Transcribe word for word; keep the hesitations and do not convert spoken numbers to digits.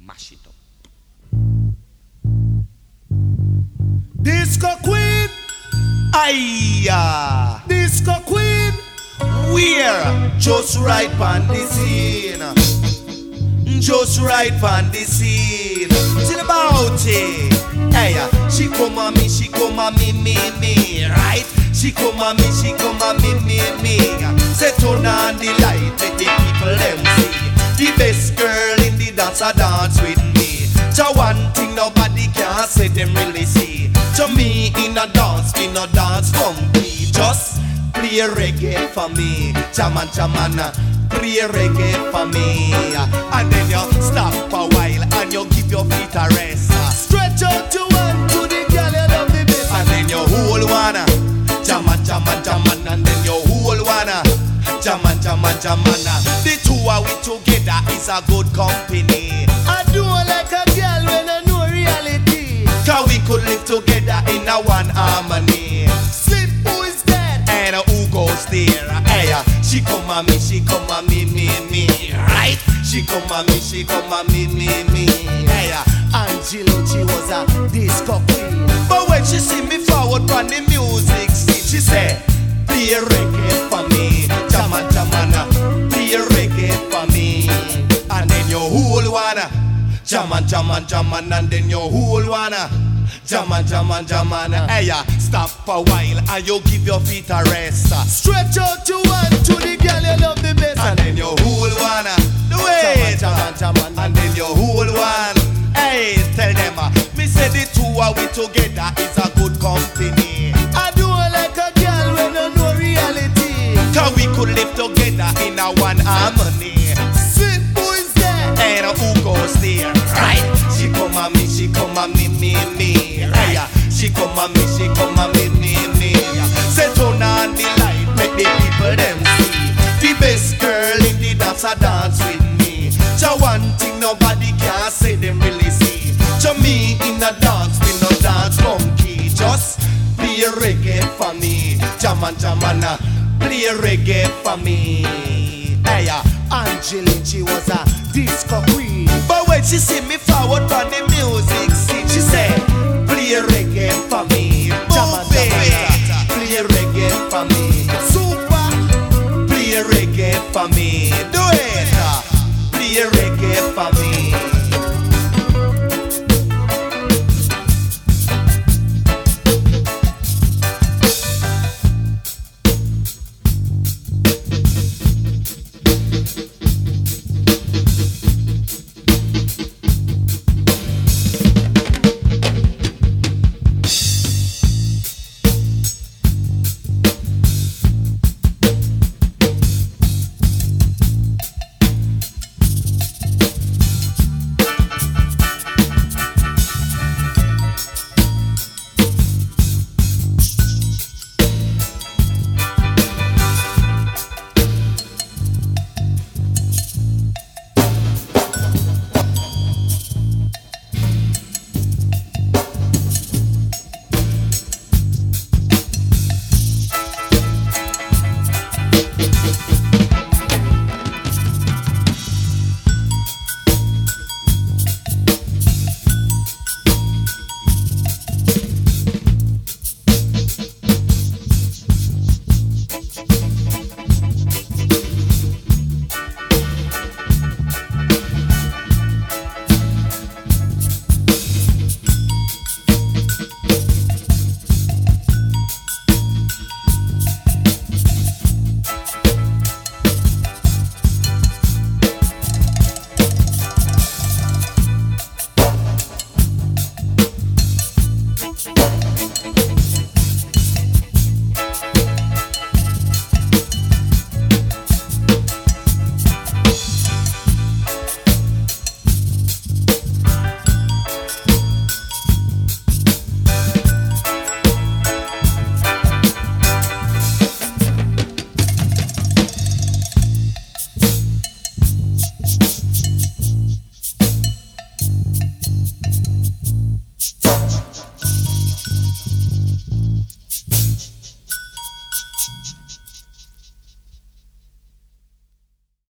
mash it up. Disco Queen, Aye, Disco Queen, we're just right on the scene. Just right on the scene. Till about it. Hey, she come on me, she come on me, me, me, right? She come on me, she come on me, me, me. Say turn on the light, let the people them see. The best girl in the dance a dance with me. So one thing nobody can say them really see. To me in a dance, in a dance complete. Just play reggae for me. Jaman, jamana. Play reggae for me. And then you stop for a while and you give your feet a rest. Stretch out your hand to the girl you love the best. And then you hold one, jaman, jaman, jaman. And then you hold one, jaman, jaman, jaman. The two are we together is a good company. I do like a girl when I know reality. Cause we could live together in a one harmony. Sleep, who is that? And who goes there? Hey, she come on me, she come on me, me, me, right? She come on me, she come on me, me, me. Hey, Angeline, she was a disco queen. but when she see me forward on the music scene, she say, play reggae for me, jaman, jamana, play reggae for me. And then you hold one, jaman, jaman, jaman, and then you hold one, jaman, jaman, jaman. Hey, stop for a while and you give your feet a rest. Stretch out your hand to the girl you love the best. And then you hold one, the way, Jaman, jaman, and then you hold one. Hey, tell them, uh, me say the two are we together is a good company. I do like a girl when I know reality. Cause we could live together in a one harmony. Sleep, who is that? And uh, who goes there, right? She come on me, she come on me, me, me, right? She come on me, she come on me, me, me. Say turn on the light, make the people them see. The best girl in the dance a dance with me. So one thing nobody can say them really see. To me in a dance, we no dance monkey. Just play reggae for me, jaman jamana. Play reggae for me. Hey, Angeline, she was a disco queen. but when she see me forward on the music scene, she say, play reggae